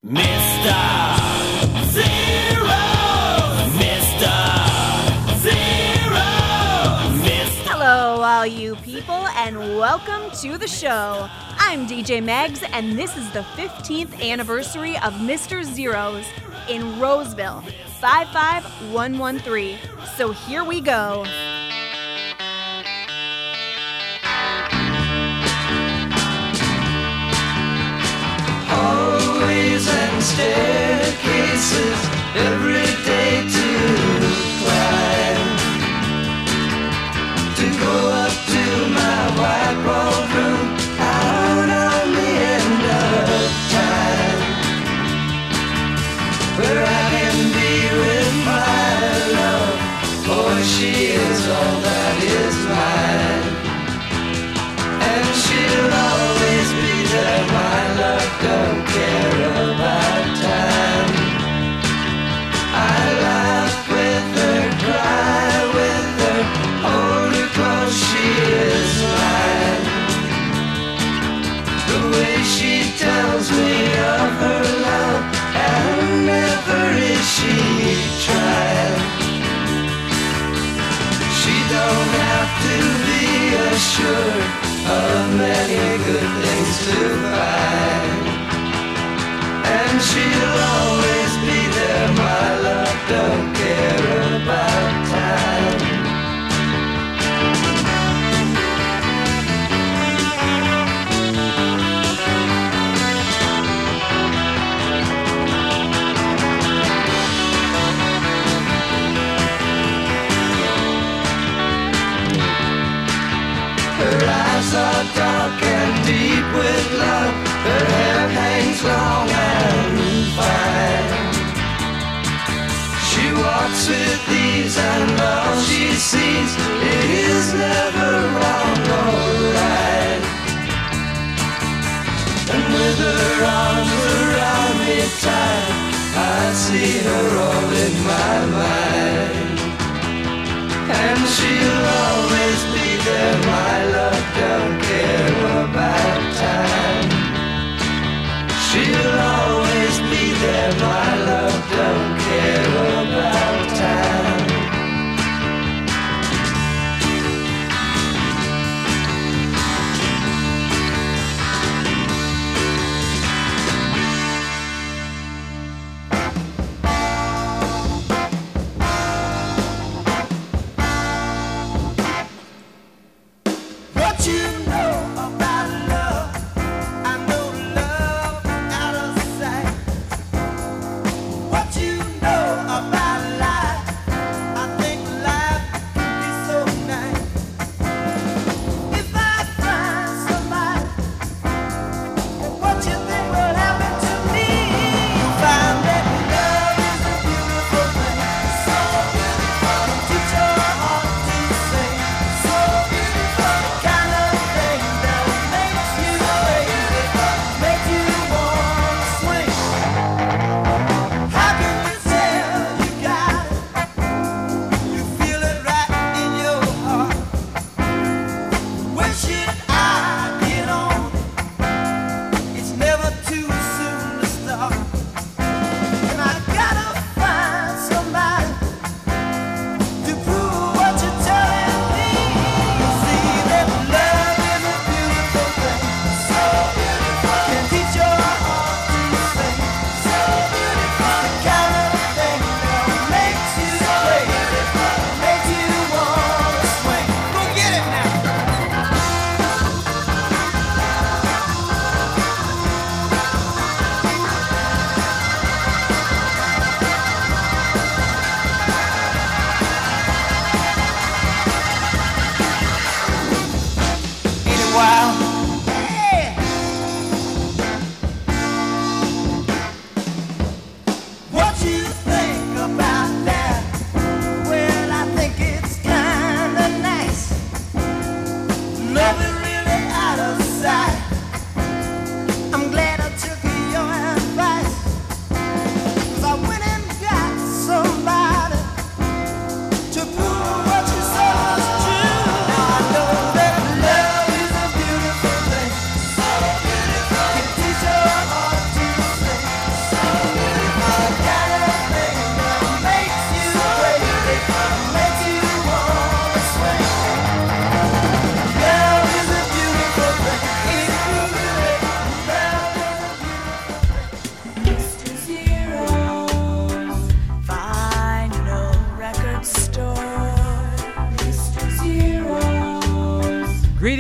Mr. Zero! Mr. Zero! Mr. Hello, all you people, and welcome to the show. I'm DJ Megs, and this is the 15th anniversary of Mr. Zeros in Roseville, 55113. So here we go. Hallways and staircases every day to climb, to go up to my white walled room out on the end of time, where I can be with my love, for she is all that is mine, and she'll always be there. My love don't care about time. I laugh with her, cry with her, hold her close, she is mine. The way she tells me of her love, and never is she trying. She don't have to be assured of many good things to find, and she'll always be there. My love don't care about time. Her eyes are dark and deep with love. Her hair hangs long and fine.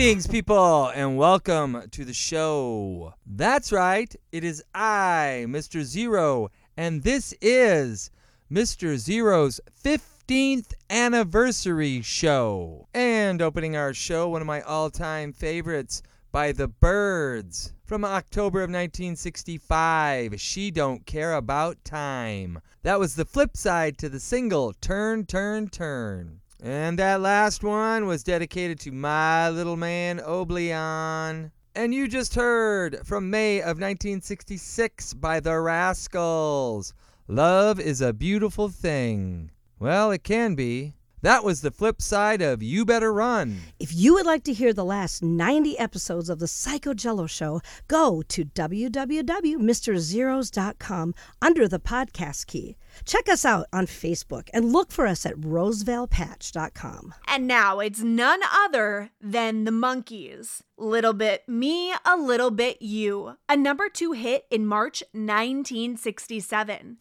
Greetings, people, and welcome to the show. That's right, it is I, Mr. Zero, and this is Mr. Zero's 15th anniversary show. And opening our show, one of my all-time favorites by The Byrds from October of 1965, She Don't Care About Time. That was the flip side to the single Turn, Turn, Turn. And that last one was dedicated to my little man, Oblion. And you just heard from May of 1966 by The Rascals, Love is a Beautiful Thing. Well, it can be. That was the flip side of You Better Run. If you would like to hear the last 90 episodes of the Psycho Jello Show, go to www.mrzeros.com under the podcast key. Check us out on Facebook and look for us at rosevallepatch.com. And now it's none other than the Monkees. Little Bit Me, A Little Bit You, a number 2 hit in March 1967.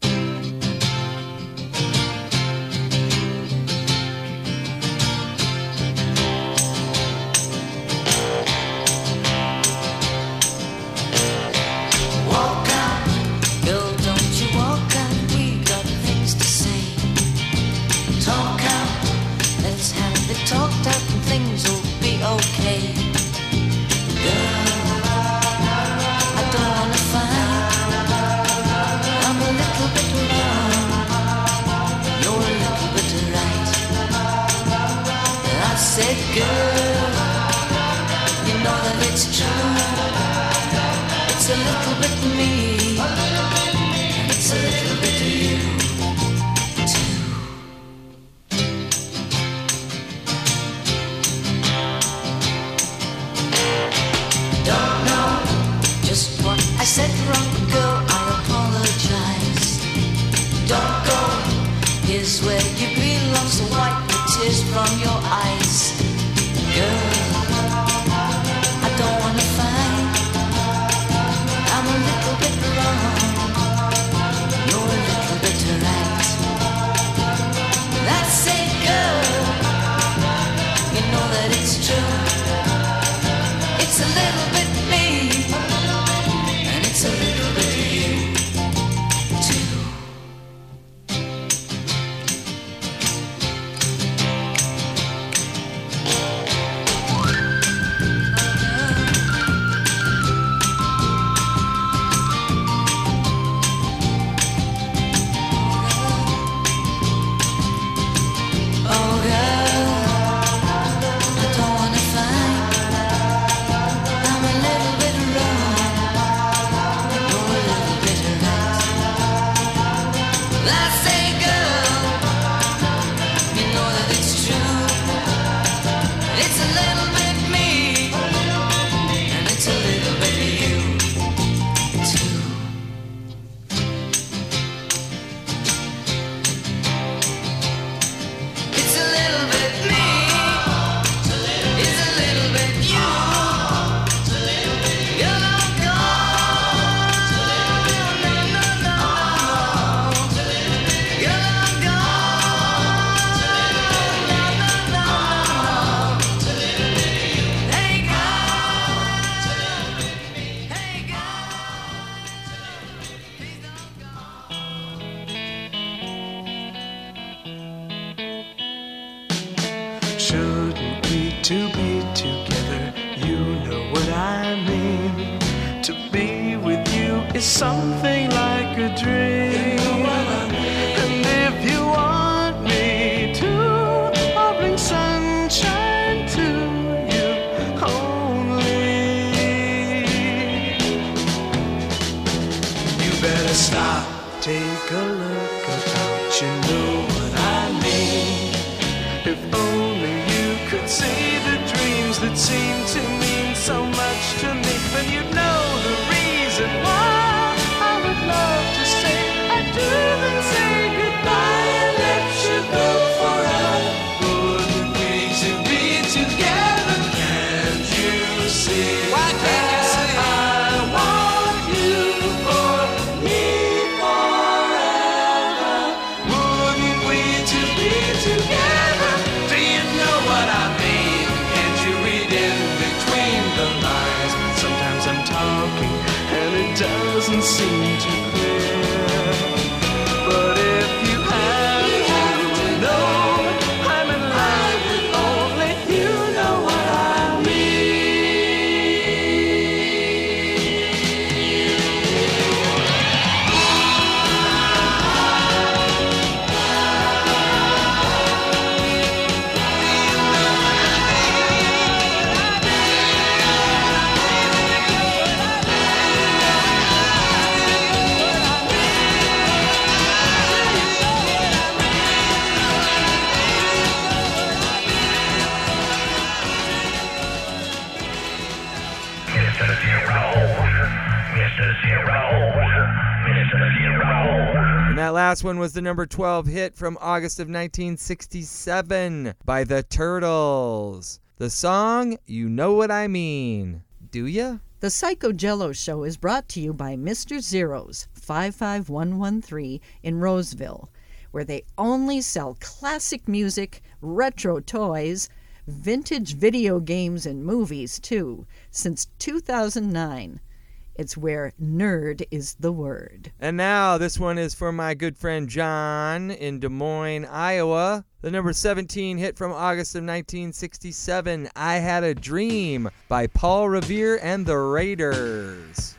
Talked out and things will be okay. Girl, I don't wanna fight. I'm a little bit wrong. You're a little bit right. I said, girl, you know that it's true. It's a little bit me. It's a little bit you. I said wrong, girl, I apologize. Don't go, here's where you belong, so wipe the tears from your eyes. Girl, I don't wanna fight. I'm a little bit wrong. You're a little bit right. That's it, girl. You know that it's true. It's a little bit me. It's a little bit of you, too. Oh, girl, I don't wanna fight. I'm a little bit wrong. Let's say, girl, you know that it's true. It's a little bit me, and it's a little bit you, too. It's a little bit me, it's a little bit you. You're not gone, no, no, no. Shouldn't we to be together? You know what I mean. To be with you is something like a dream. And if you want me to, I'll bring sunshine to you only. You better stop, take a look about, you know what I mean. If only you could see the dreams that seem to mean so much to me, then you'd know the reason why I would love to say I do, then say goodbye and let you go forever. Wouldn't we to be together? Can't you see? Why can't you see? I want you for me forever. Wouldn't we to be together? Do you know what I mean? Can't you read in between? And that last one was the number 12 hit from August of 1967 by the Turtles. The song, You Know What I Mean. Do ya? The Psycho Jello Show is brought to you by Mr. Zero's 55113 in Roseville, where they only sell classic music, retro toys, vintage video games and movies, too, since 2009. It's where nerd is the word. And now this one is for my good friend John in Des Moines, Iowa. The number 17 hit from August of 1967, I Had a Dream by Paul Revere and the Raiders.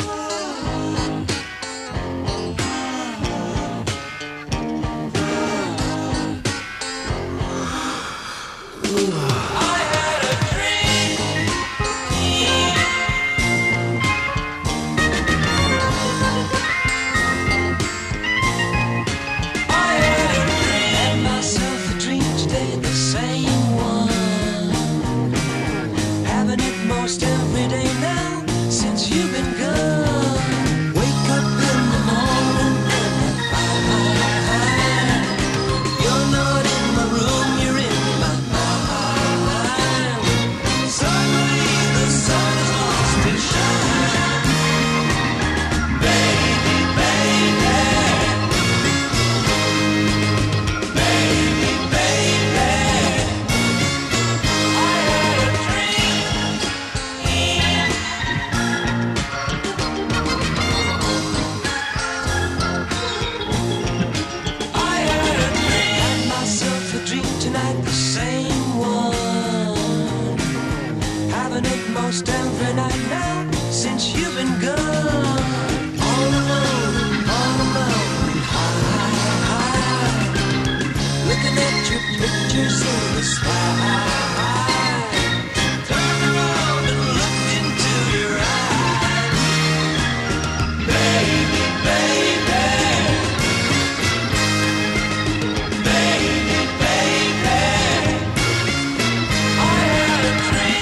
Every day now since you've been gone. Wake up in the morning and you're not in my room, you're in my mind. Suddenly the sun has lost its shine. Baby, baby, baby, baby, I had a dream. Most every night now since you've been gone. All alone, high, looking at your pictures in the sky. Turn around and look into your eyes. Baby, baby, baby, baby, I had a dream.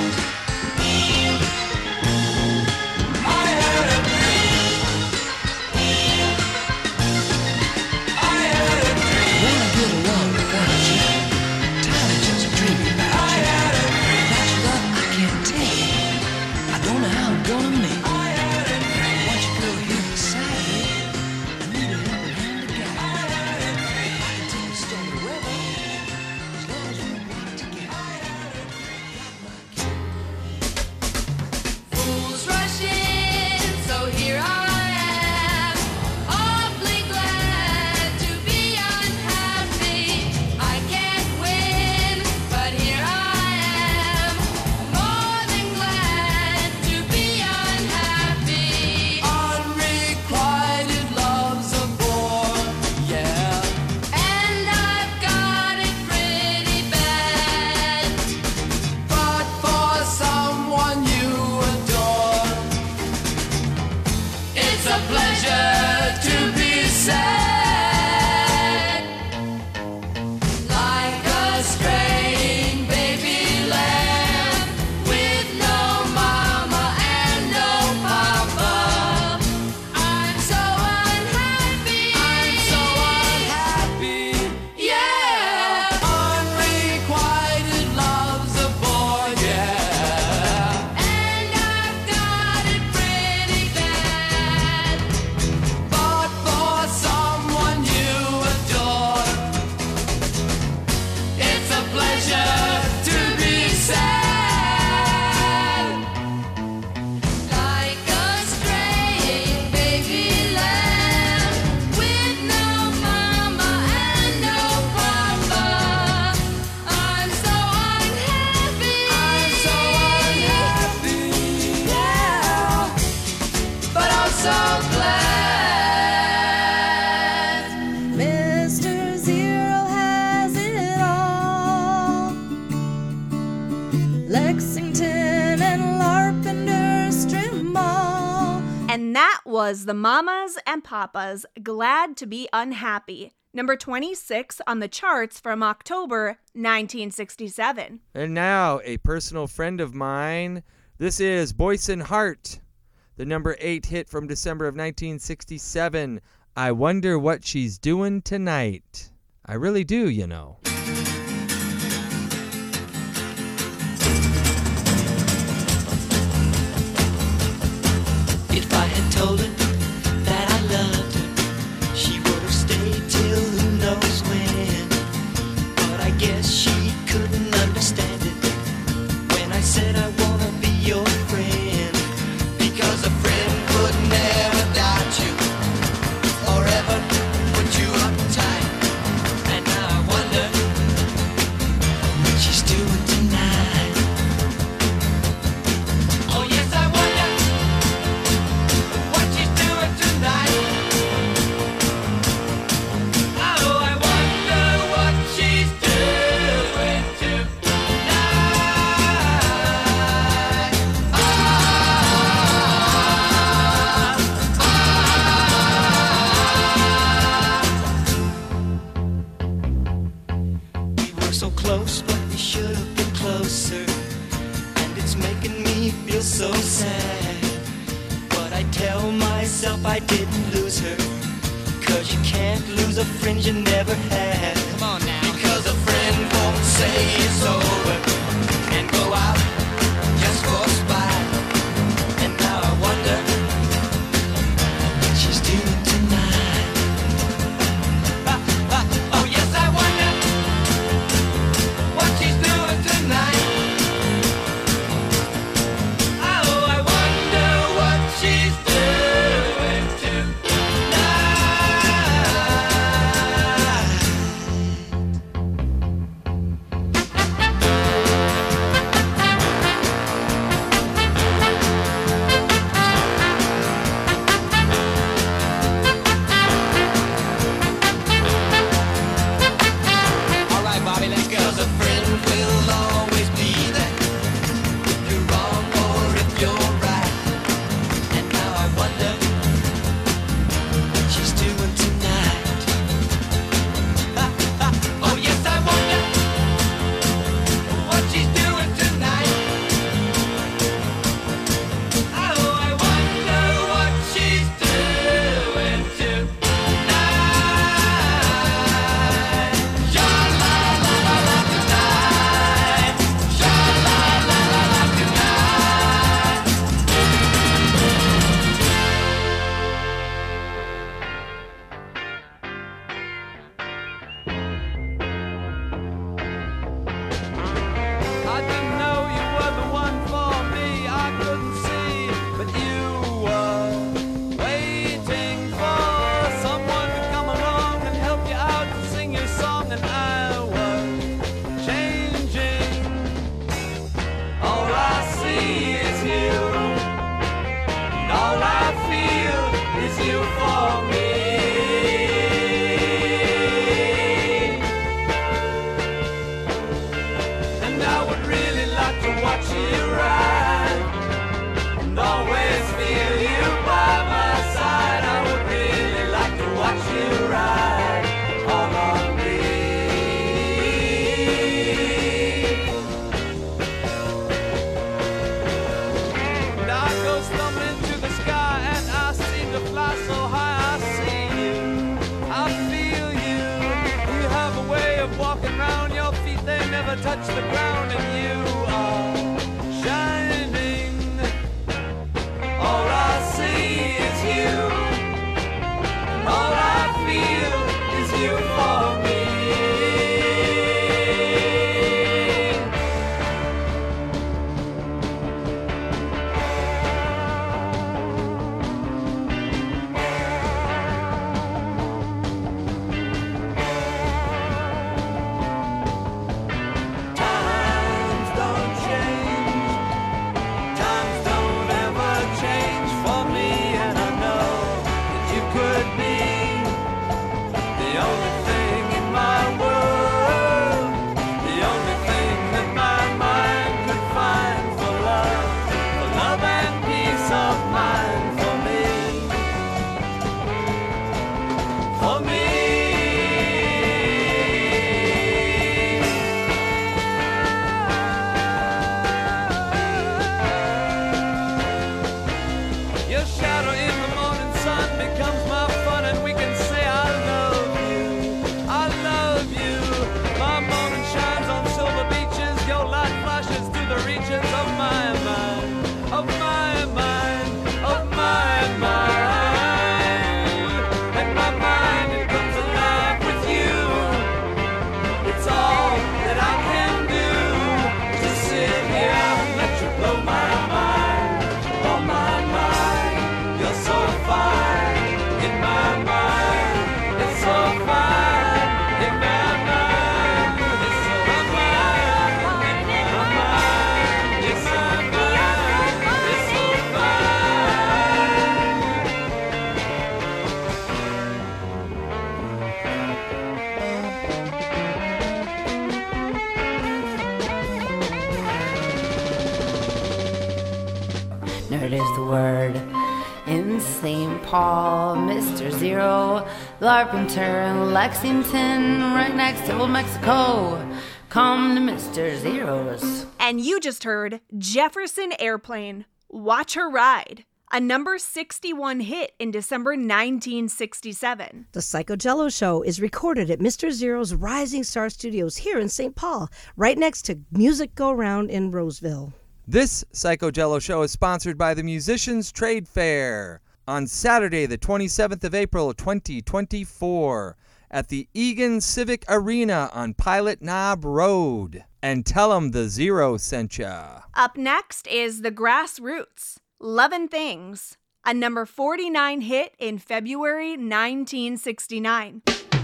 Was the Mamas and Papas Glad to Be Unhappy, number 26 on the charts from October 1967. And now, a personal friend of mine. This is Boyce and Hart. the number 8 hit from December of 1967, I Wonder What She's Doing Tonight. I really do, you know. If I had told her that I loved her, she would have stayed till who knows when. But I guess she couldn't understand it when I said I wanna be your friend. Because a friend would never doubt you or ever put you uptight. And now I wonder what she's doing tonight. Oh yes, I wonder what she's doing tonight. Oh, I wonder what she's doing tonight. We were so close, but we should have been closer. And it's making me feel so sad. But I tell myself I didn't lose her. 'Cause you can't lose a friend you never had. Come on now. Because a friend won't say it's over and go out just for spite. And now I wonder what she's doing tonight. Oh yes, I wonder what she's doing tonight. Oh, I wonder what she's doing All right, Bobby, let's go. 'Cause a friend will always be there if you're wrong or if you're right. And now I wonder what she's doing tonight. Oh yes, I wonder what she's doing tonight. Oh, I wonder what she's doing tonight. Sha la la la la tonight. Sha la la la la tonight. I didn't know you were the one for me. I couldn't see, but you were waiting for someone to come along and help you out to sing your song, and I was changing. All I see is you, and all I feel is you for me. And I would really like to watch you ride and always feel you by my side. I would really like to watch you ride all on me. And I go stumbling to the sky and I seem to fly so high. I see you, I feel you. You have a way of walking round, your feet they never touch the ground, and you are shining. All I see is you, and all I feel is you for me. Time word. In St. Paul, Mr. Zero, Larpenteur, Lexington, right next to Old Mexico. Come to Mr. Zero's. And you just heard Jefferson Airplane, Watch Her Ride, a number 61 hit in December 1967. The Psycho Jello Show is recorded at Mr. Zero's Rising Star Studios here in St. Paul, right next to Music Go Round in Roseville. This Psycho Jello Show is sponsored by the Musicians Trade Fair on Saturday, the 27th of April, 2024, at the Egan Civic Arena on Pilot Knob Road. And tell them the Zero sent ya. Up next is The Grassroots, Lovin' Things, a number 49 hit in February 1969.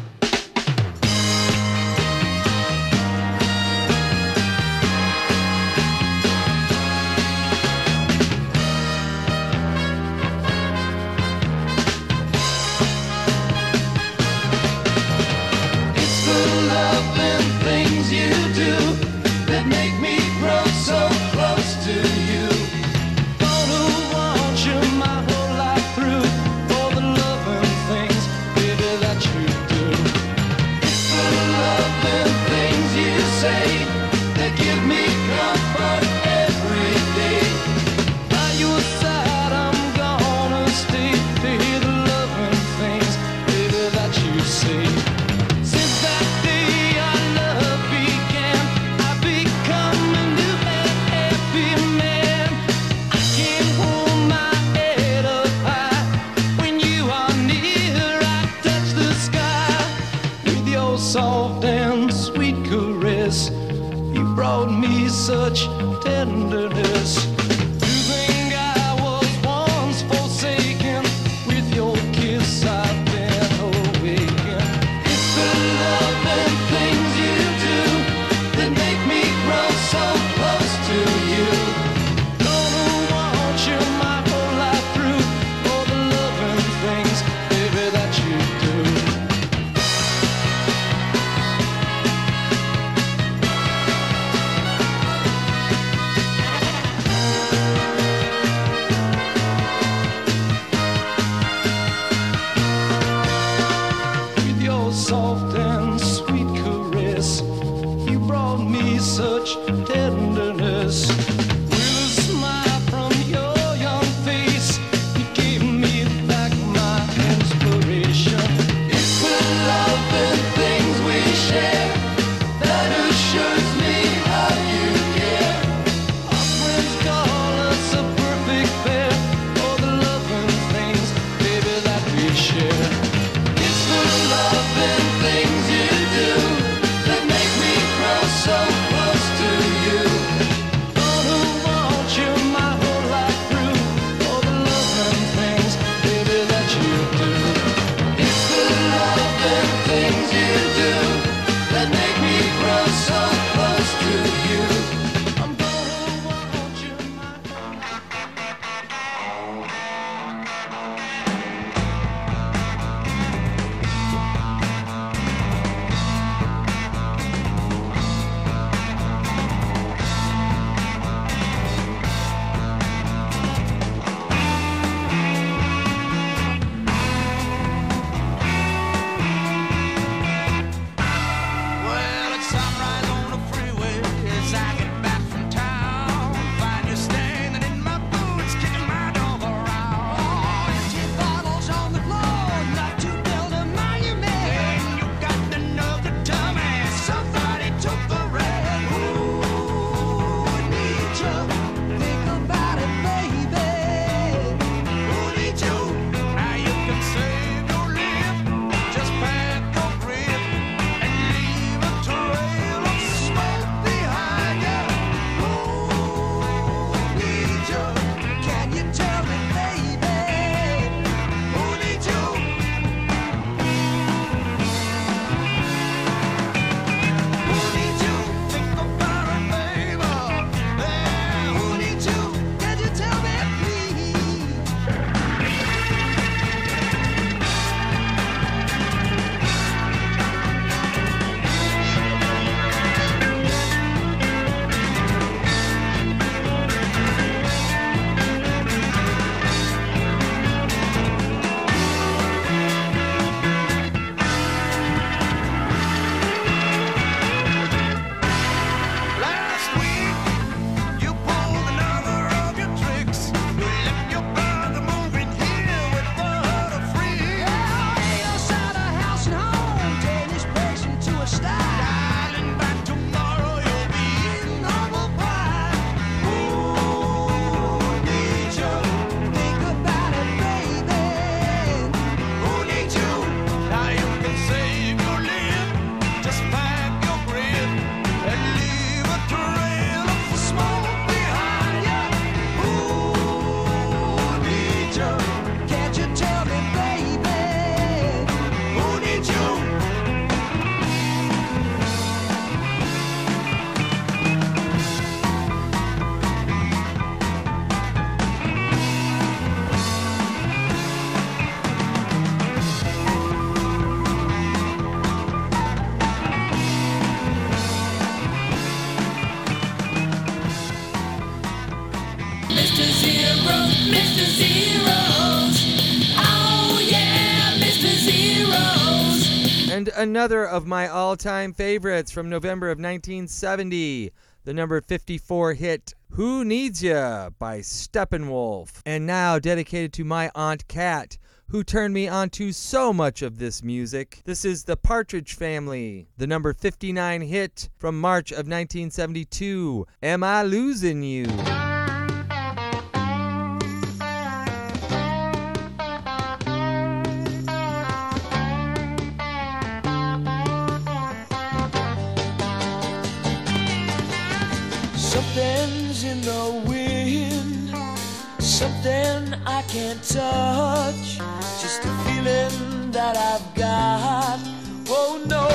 It's the loving things you do that make me grow so close to you. Gonna want you my whole life through, all the loving things, baby, that you do. It's the loving things you say that give me comfort every day. By your side I'm gonna stay to hear the loving things, baby, that you say. Since that day our love began, I've become a new and happy man. I can hold my head up high. When you are near, I touch the sky. With your soft and sweet caress, you brought me such tenderness. You think I was once forsaken, with your kiss I've been awakened. It's the loving things you do that make me grow so close to you. Gonna want you my whole life through, all the loving things, baby, that you do. Mr. Zeros. Oh yeah, Mr. Zeros. And another of my all-time favorites from November of 1970, the number 54 hit, Who Needs Ya by Steppenwolf. And now dedicated to my Aunt Kat, who turned me onto so much of this music. This is the Partridge Family, the number 59 hit from March of 1972, Am I Losing You? Something's in the wind, something I can't touch, just a feeling that I've got. Oh no,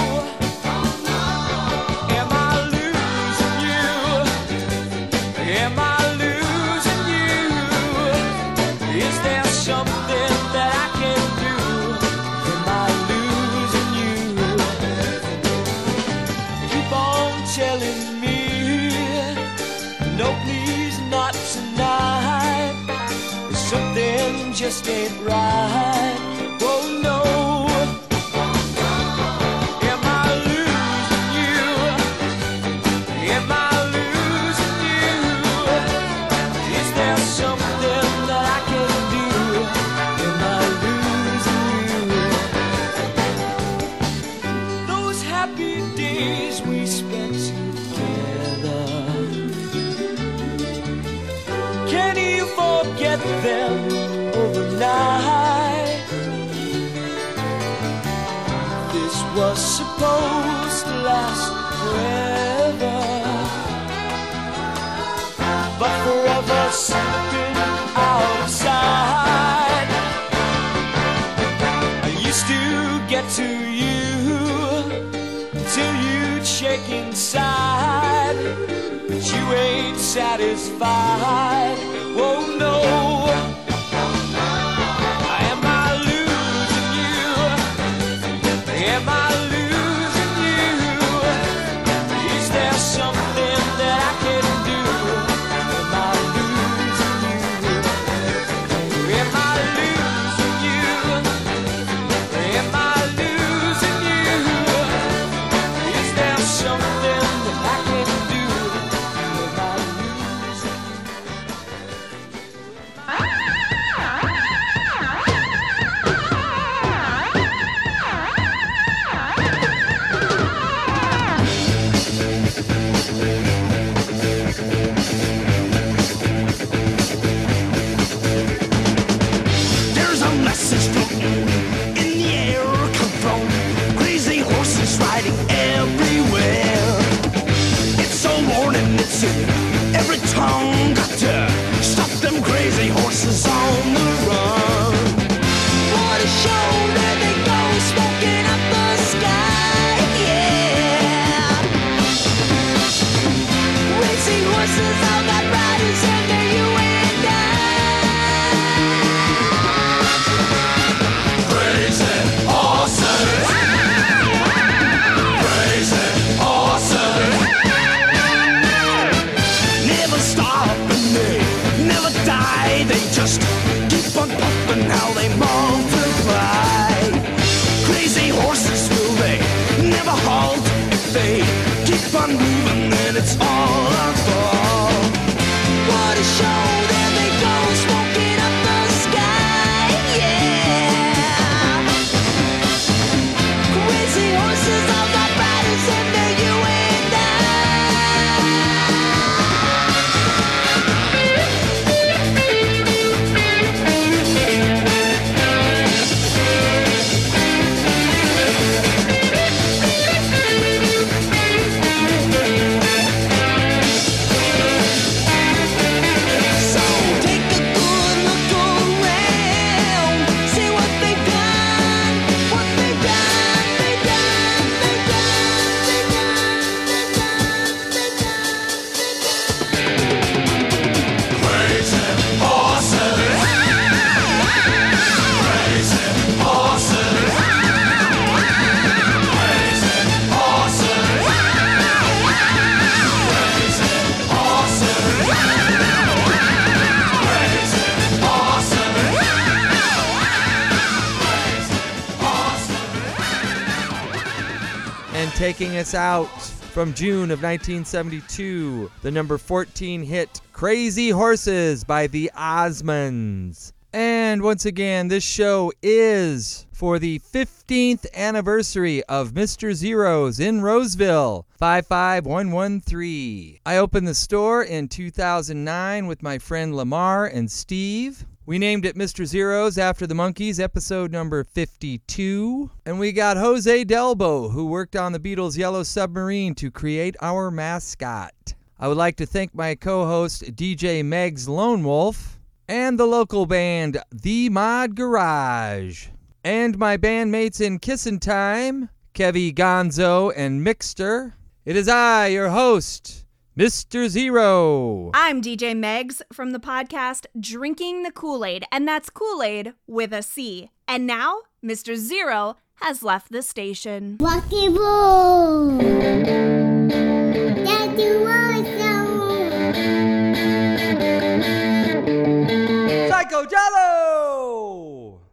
am I losing you? Am I losing you? Is there something that I can do? Am I losing you? Keep on telling me, no, please, not tonight. Something just ain't right. Oh no. Am I losing you? Am I losing you? Is there something that I can do? Am I losing you? Those happy days we spent together, can you forget them overnight? This was supposed to last forever, but forever slipping out of sight. I used to get to you till you'd shake inside, but you ain't satisfied. Oh no. Am I losing you? Am I losing you? Is there something that I can do? Am I losing you? Am I losing you? Am I losing you? Is there something that I can do? Am I losing There's a message floating in the air, come from crazy horses riding everywhere. It's a warning, it's in every tongue. Got to stop them crazy horses on the run. What a show, there they go, smoking up the sky, yeah. Racing horses, all got riders under you and I. Crazy horses, crazy horses, never stop and they never die. They just keep on pumping, how they multiply. Crazy horses, will they never halt? If they keep on moving, then it's all our fault. What a show, there they go, smoking up the sky, yeah. Crazy horses, all got riders under you and I. And taking us out from June of 1972, the number 14 hit Crazy Horses by the Osmonds. And once again, this show is for the 15th anniversary of Mr. Zeros in Roseville, 55113. I opened the store in 2009 with my friend Lamar and Steve. We named it Mr. Zeros after the Monkees, episode number 52. And we got Jose Delbo, who worked on the Beatles' Yellow Submarine to create our mascot. I would like to thank my co-host DJ Meg's Lone Wolf, and the local band The Mod Garage, and my bandmates in Kissin' Time, Kevy Gonzo and Mixter. It is I, your host, Mr. Zero. I'm DJ Megs from the podcast Drinking the Kool-Aid, and that's Kool-Aid with a C. And now, Mr. Zero has left the station. Rocky Roll. That you want so